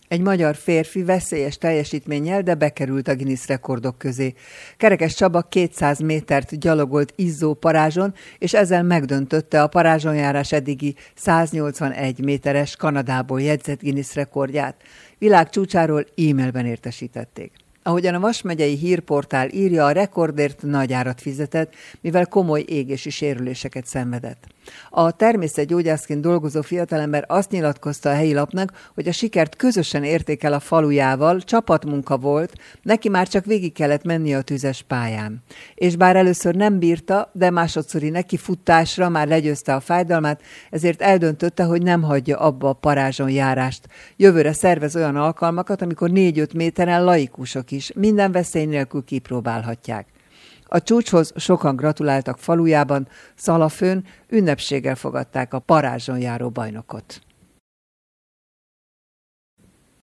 Egy magyar férfi veszélyes teljesítménnyel, de bekerült a Guinness rekordok közé. Kerekes Csaba 200 métert gyalogolt izzó parázson, és ezzel megdöntötte a parázsonjárás eddigi 181 méteres Kanadából jegyzett Guinness rekordját. Világ csúcsáról e-mailben értesítették. Ahogyan a Vas megyei hírportál írja, a rekordért nagy árat fizetett, mivel komoly égési sérüléseket szenvedett. A természetgyógyászként dolgozó fiatalember azt nyilatkozta a helyi lapnak, hogy a sikert közösen érték el a falujával, csapatmunka volt, neki már csak végig kellett mennie a tüzes pályán. És bár először nem bírta, de másodszori nekifutásra már legyőzte a fájdalmát, ezért eldöntötte, hogy nem hagyja abba a parázson járást. Jövőre szervez olyan alkalmakat, amikor 4-5 méteren laikusok is minden veszély nélkül kipróbálhatják. A csúcshoz sokan gratuláltak falujában, Szalafőn ünnepséggel fogadták a parázson járó bajnokot.